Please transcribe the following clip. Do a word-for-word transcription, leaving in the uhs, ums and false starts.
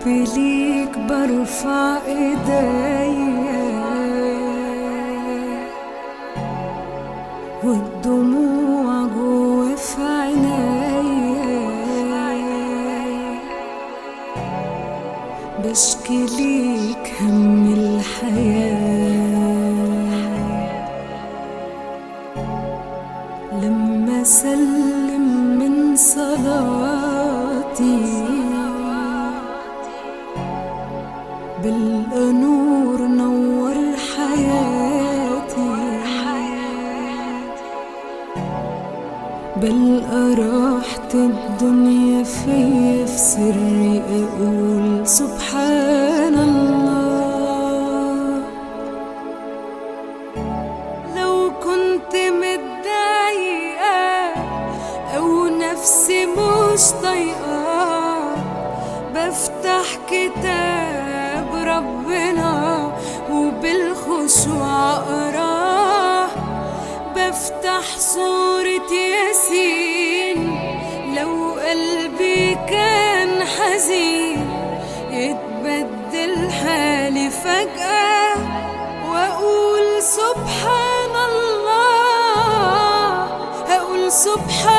بحبي ليك برفع ايديا والدموع جوا في عينيا، بشكي ليك هم الحياة لما سلم من صلاتي بلقى نور نور حياتي، بلقى راحة الدنيا فيا في سري أقول سبحان الله. لو كنت متضايقة أو نفسي مش طايقة بفتح كتاب ربنا وبالخشوع أقراه، بفتح سورة ياسين لو قلبي كان حزين يتبدل حالي فجأة وأقول سبحان الله، أقول سبحان